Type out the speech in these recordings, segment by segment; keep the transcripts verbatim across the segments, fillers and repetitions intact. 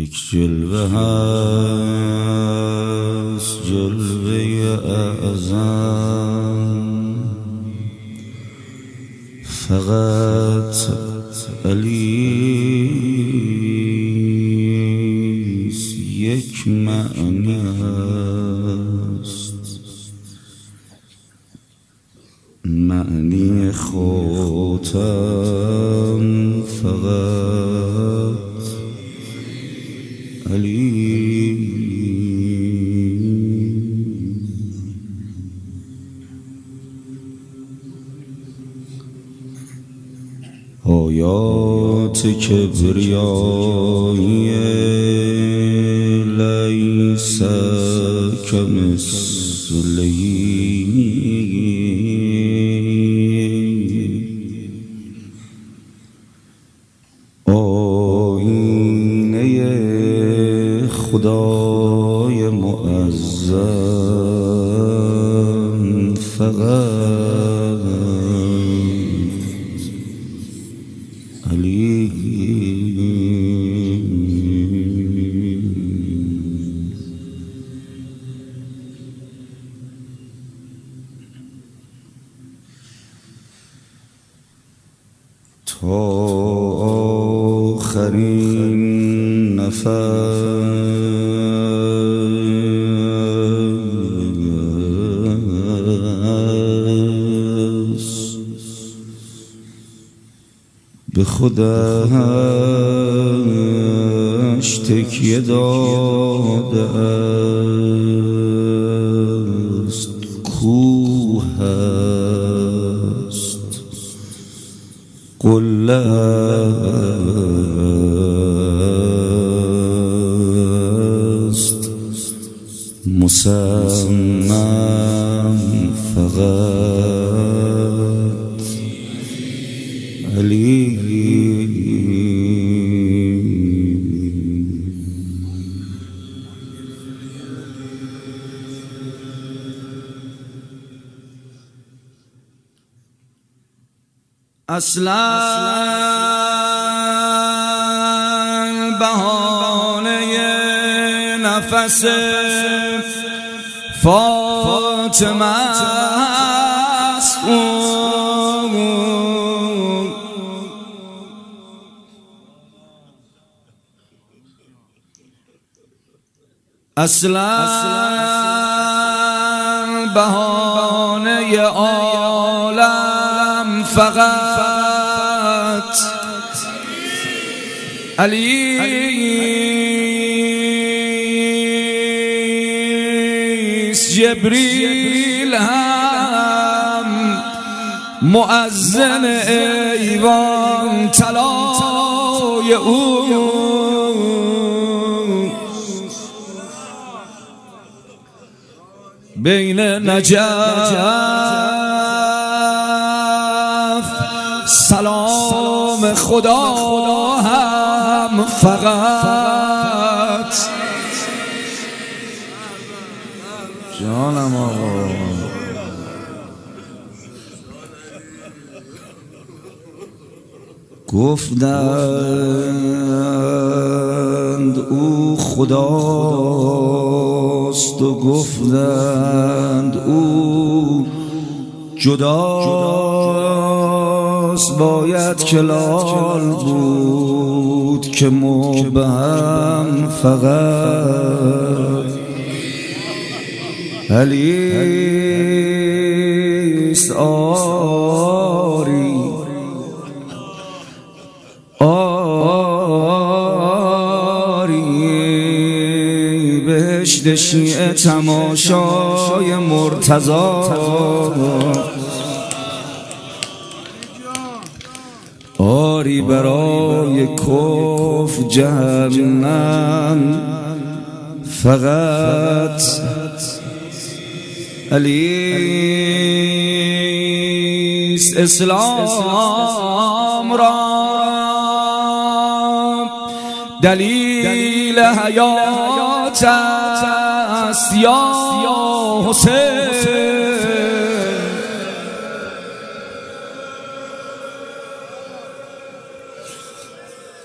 یک جلوه هست، جلوه اعظم، فقط علیست. یک معنی هست، معنی خاتم فقط علی. آیات کبریایی لیس کمثله آینه خدای معظم فقط علی. تا آخرین نفس به خودش تکیه داده است، کوه است، قله است، مصمم فقط علی. اصلا بهانه نفس فاطمه است، اصلا بهانه عالم فقط علی. جبریل هم مؤذن ایوان طلای او، بین نجف سلام خدا هم فقط جانم آقا. گفتند او خداست و گفتند او جداست، باید که لال بود که مبهم فقط علیست. آری آری بهشت شیعه تماشای مرتضی، آری برای کف جهنم فقط علیست. اسلام را دلیل حیات است یا حسین،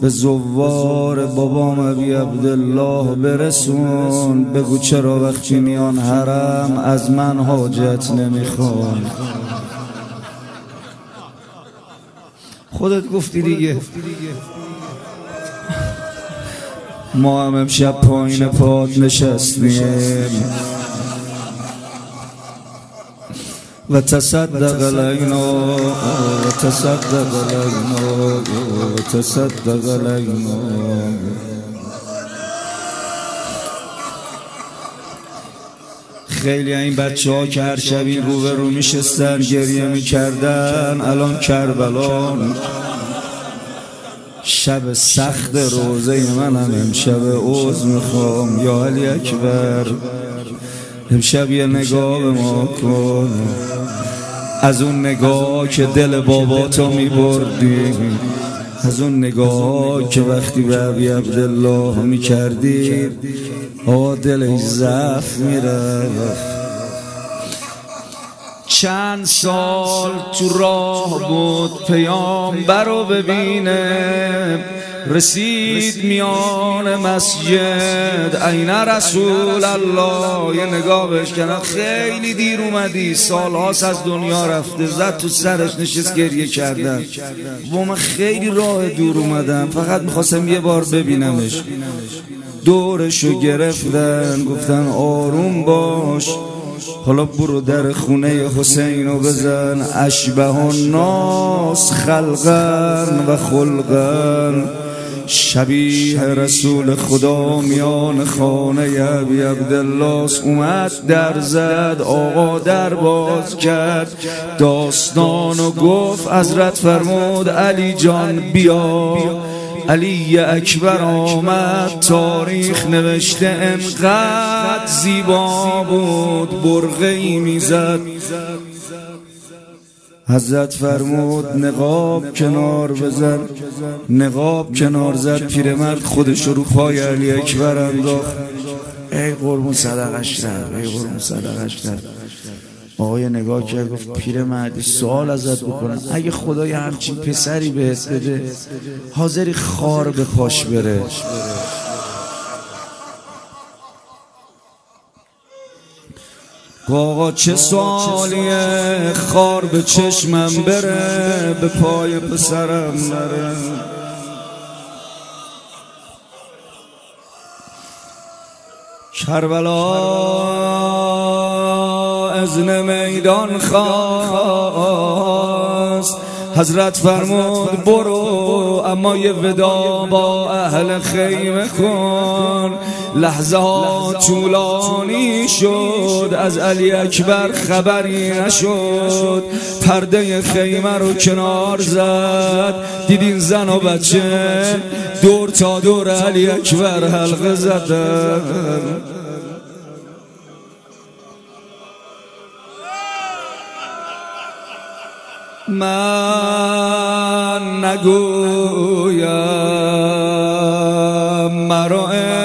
به زوار بابام ابی عبدالله برسون. بگو چرا وقتی میان حرم از من حاجت نمیخوان. خودت گفتی دیگه. ما هم امشب پایین پاد نشستیم و تصدق علینا و تصدق علینا و تصدق علینا. خیلی این بچه ها که هر شب این رو به رو میشستن گریه میکردن الان کربلان. شب سخت روزه من هم امشب عوض میخوام. یا علی اکبر امشب یه نگاه به ما کن، از اون نگاه که دل باباتو میبردی، از اون نگاه که وقتی به ابی عبدالله میکردی آقا دلش ضعف میره. چند سال تو راه بود پیامبر رو ببینه، رسید میان مسجد این رسول الله. یه نگاه بهش کردن، خیلی دیر اومدی، سالهاست از دنیا رفته. زد تو سرش نشست گریه کردن. و من خیلی راه دور اومدم، فقط میخواستم یه بار ببینمش. دورشو گرفتن گفتن آروم باش، حالا برو در خونه حسینو بزن. اشبه الناس خلقن و خلقن، شبیه رسول خدا میان خانه ابی عبدالله اومد. در زد، آقا در باز کرد، داستانو گفت. حضرت فرمود علی جان بیا. علی اکبر آمد، تاریخ نوشته انقدر زیبا بود برقعی میزد. حضرت فرمود نقاب کنار بزن. نقاب کنار زد، پیرمرد خودش رو پای علی اکبر انداخت. ای قربون صدقش در، ای قربون صدقش در. آقای نگاه کرد گفت پیرمردی سوال ازت بکنم، اگه خدای همچین پسری بهت بده حاضری خار به پاش بره؟ آقا چه سوالیه، خار به چشمم بره به پای پسرم نره. کربلا اذن میدان خواست، حضرت فرمود برو، اما یه ودا با اهل خیمه کن. لحظه ها طولانی شد، از علی اکبر خبری نشد. پرده خیمه رو کنار زد، دیدین زن و بچه دور تا دور علی اکبر حلقه زدن. من نگویم مرا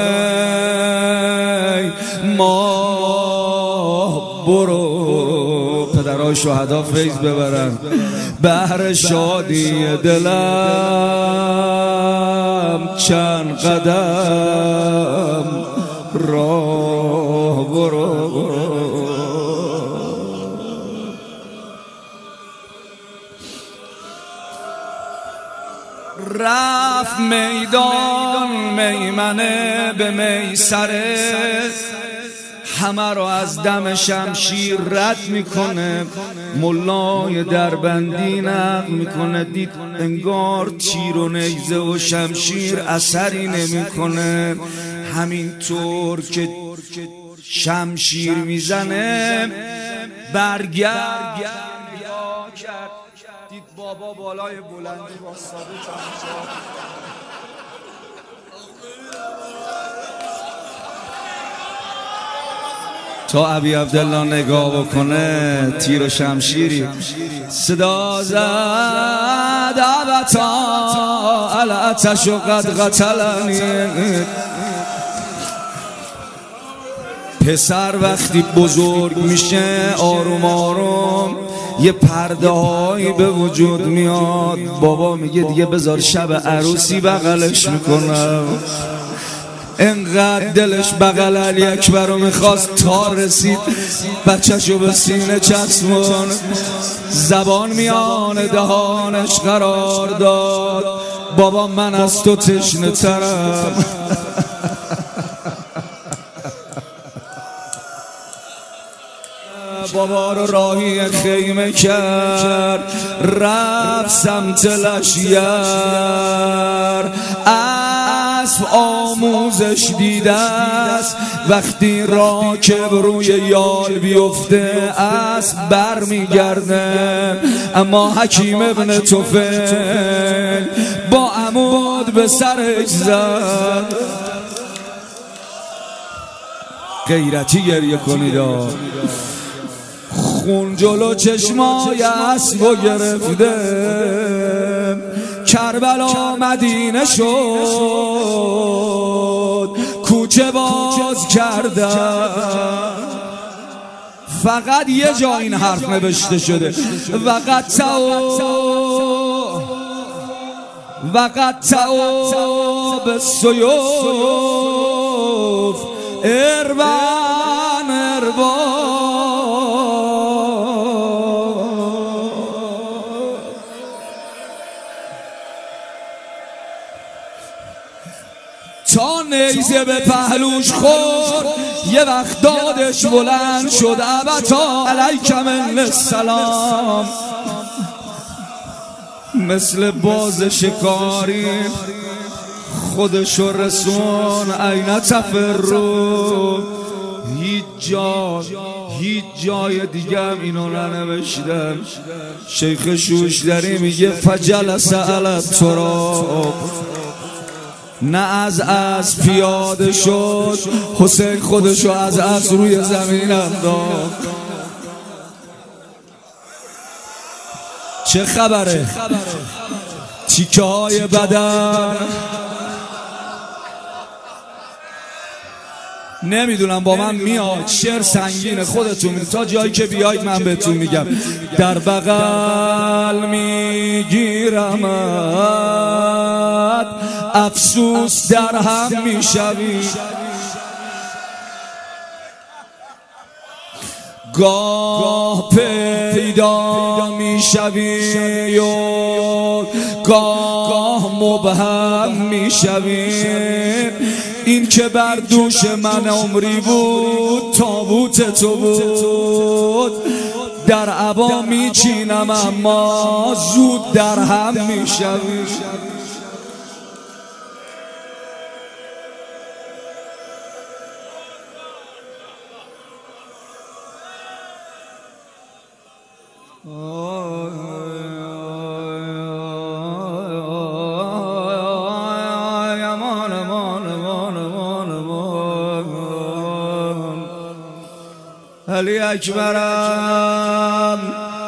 ای ماه برو، پدرای شهدا فیض ببرن. بهر شادی دلم چند قدم راه برو, برو. رفت میدان میمنه به میسره، همه رو از دم شمشیر رد میکنه. ملای دربندی نقل میکنه، دید انگار تیر و نیزه و شمشیر اثری نمیکنه. همینطور که شمشیر میزنه برگرد کرد، دید بابا بالای بلندی واسطه چمچا. تا ابی عبدالله نگاه بکنه تیر و شمشیری صدا زد، ابتا الاتش و قد قتلنی. پسر وقتی بزرگ میشه آروم آروم یه پرده هایی به وجود میاد. بابا میگه دیگه بذار شب عروسی بغلش میکنم. انقدر دلش بغل علی اکبر رو میخواست تا رسید بچه‌شو به سینه چسبون، زبان میان دهانش قرار داد. بابا من از تو تشنه ترم. بابا رو راهی خیمه کرد، رفت سمت لشگر. اسب آموزش دیده است وقتی راکب روی یال بیفته اسب بر میگرده. اما حکیم ابن طفیل با عمود به سرش زد. غیرتی گریه کنید، خون جلو چشمای اسبو گرفته. کربلا مدینه شد، کوچه باز کردن. فقط یه جا این حرف نوشته شده وقت تعو وقت تعو به سیوف اربان اربان. تا نیزه به پهلوش خورد یه وقت دادش بلند شد. ابتا علیک من السلام. مثل باز شکاری خودشو رسون. عین تفرو. هیچ جا هیچ جای دیگه هم اینو ننوشتن. شیخ شوشتری میگه فجلس علی التراب. نه از از پیاده شد، حسین خودشو از از روی زمین انداخت. چه خبره؟ تیکه های بدن نمیدونم با من میاد. شعر سنگینه، خودتون تا جایی که بیاید من بهتون میگم. در بغل میگیرمت افسوس در هم میشوی. گاه پیدا میشوی و گاه مبهم میشوی. این که بر دوش من عمری بود تابوت تو بود. در عبا میچینم اما زود در هم میشوی. علی اکبرم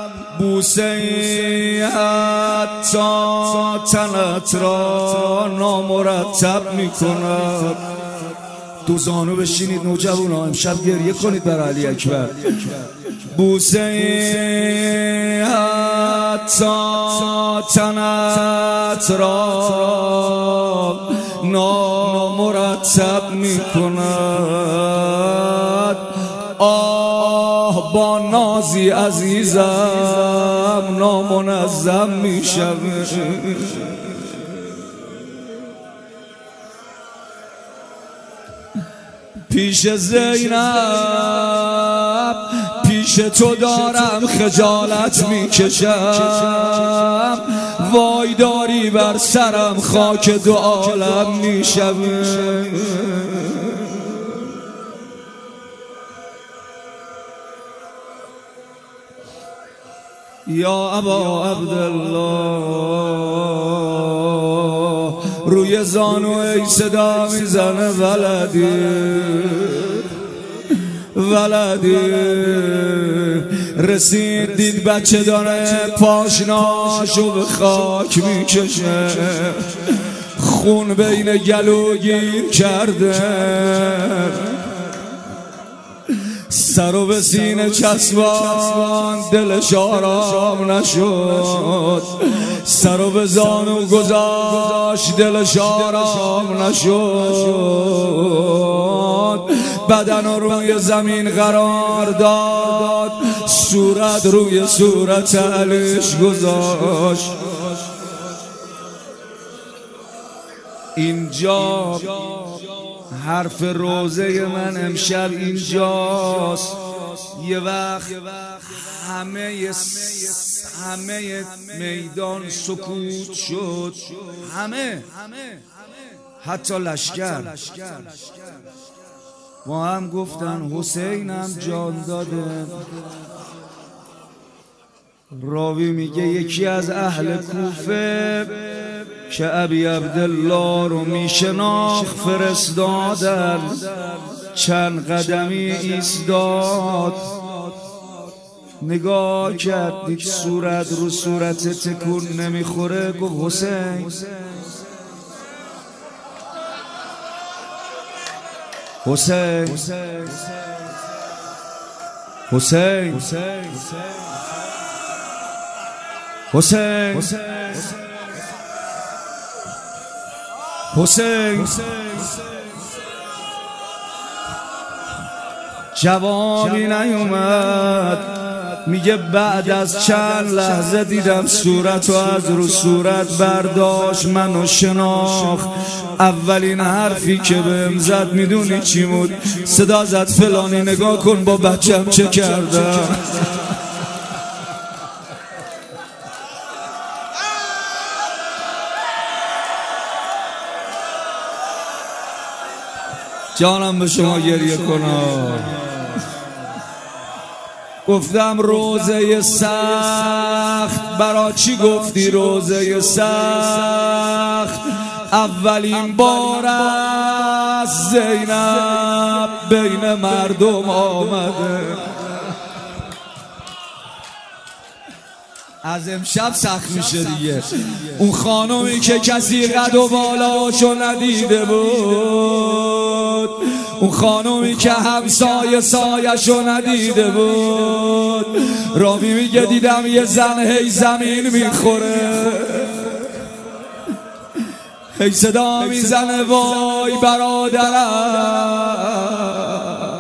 بوسه حتی تنت را نامرتب می کند. دو زانو بشینید نوجوانا، امشب گریه کنید برای علی اکبر. بوسه حتی تنت را نامرتب می کند. آه با نازی عزیزم نامنظم می شود. پیش زینب پیش تو دارم خجالت می کشم. وای داری بر سرم خاک دو عالم می شود. یا ابا عبدالله روی زانو ای صدا میزنه ولدی ولدی. رسید دید بچه داره پاشناشو به خاک میکشه. خون بین گلو گیر کرده. سرو به سینه چسبان دلش آرام نشد، سرو به زانو گذاشت دلش آرام نشد، بدن روی زمین قرار داد، صورت روی صورت علیش گذاشت. اینجا حرف روزه من امشب اینجاست. یه وقت همه همه میدان سکوت شد، همه حتی لشکر با هم گفتن حسینم جان داده. راوی میگه یکی از اهل کوفه که ابی عبدالله رو میشناخت فرستادن، چند قدمی ایستاد، نگاه کرد دید صورت رو صورت تکون نمیخوره، گفت حسین حسین حسین حسین حسین جوابی نیومد. میگه بعد از چند لحظه دیدم صورت و از رو صورت برداشت، منو شناخت. اولین حرفی که بهم زد میدونی چی بود؟ صدا زد فلانی نگاه کن با بچم چه کردم. جانم به شما گریه کنم. گفتم روزه سخت، برا چی گفتی روزه سخت؟ اولین بار از زینب بین مردم آمده. از امشب سخت میشه دیگه. اون خانومی که کسی قد و بالاشو ندیده بود، اون خانومی که همسایه سایشو ندیده بود، راوی میگه دیدم یه زن هی زمین میخوره، هی صدا میزنه وای برادرم،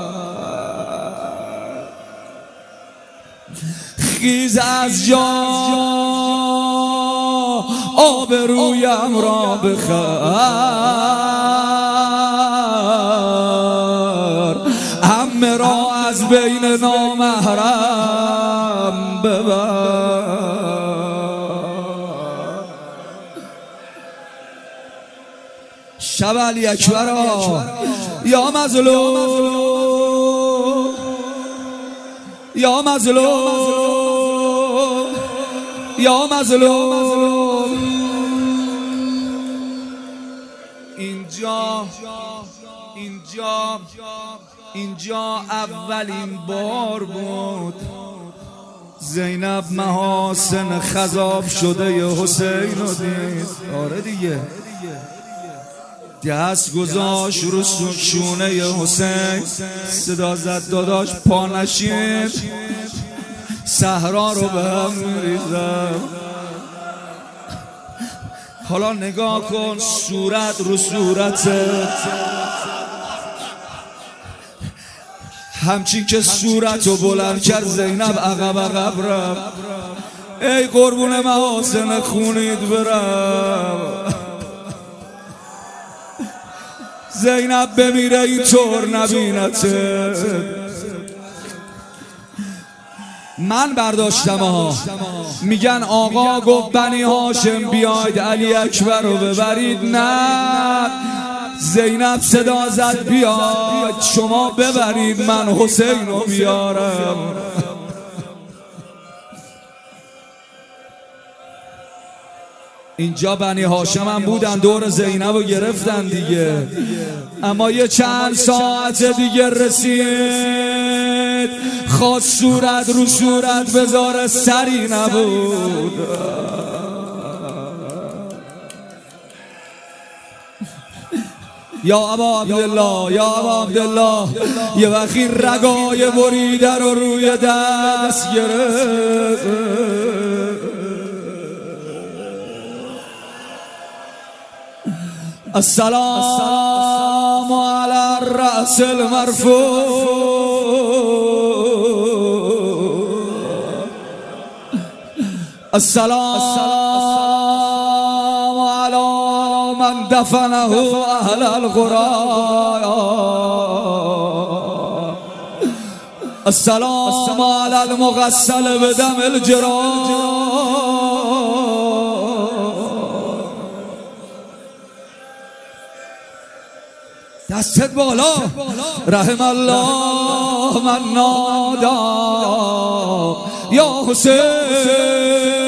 خیز از جا آب رویم را بخر، همه را از بین نامحرم ببر. شب علی اکبرا یا مظلوم یا مظلوم یا مظلوم. اینجا اینجا اینجا اولین بار بود زینب محاسن خضاب شده ی حسین رو دید. آره دیگه، دست گذاشت رو شونه ی حسین، صدا زد داداش پا نشین، صحرا رو به هم میریزم. حالا نگاه کن صورت رو صورتت، همچین که صورت رو بلند کرد زینب عقب عقب رفت. ای قربون محاسن خونید برم، زینب بمیره اینطور نبینته. من برداشتم ها، میگن آقا گفت بنی هاشم بیاید علی اکبر رو ببرید، نه زینب صدا زد بیاید شما ببرید من حسین رو بیارم. اینجا بنی هاشم هم بودن دور زینب رو گرفتن دیگه، اما یه چند ساعت دیگه رسید خواست صورت رو صورت بذاره سری نبود. یا ابا عبدالله یا ابا عبدالله یه وقتی رگای بریده رو روی دست گرفت السلام علی الرأس المرفوع السلام علی من دفنه اهل القرى السلام علی المغسل بدم الجراح دستت بالا رحم الله من نادا یا حسین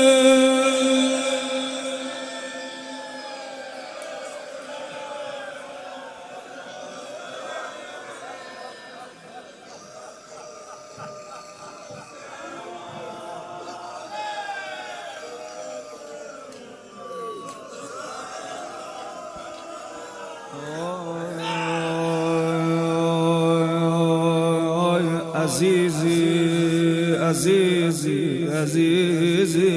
عزیزی عزیزی عزیزی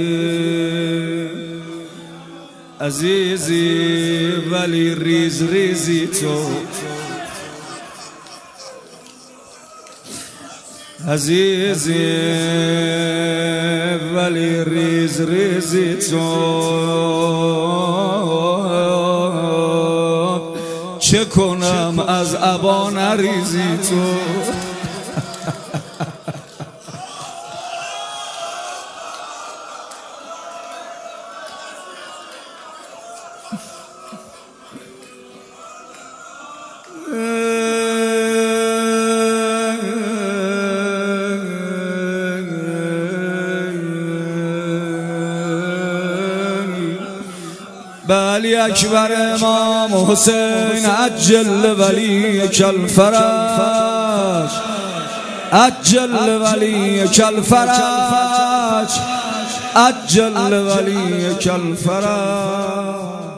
عزیزی ولی ریز ریزی تو عزیزی ولی ریز ریزی تو چه کنم از ابا نریزی تو بلی اکبر امام حسین عجل ولی کل فرج عجل ولی کل فرج عجل ولی کل فرج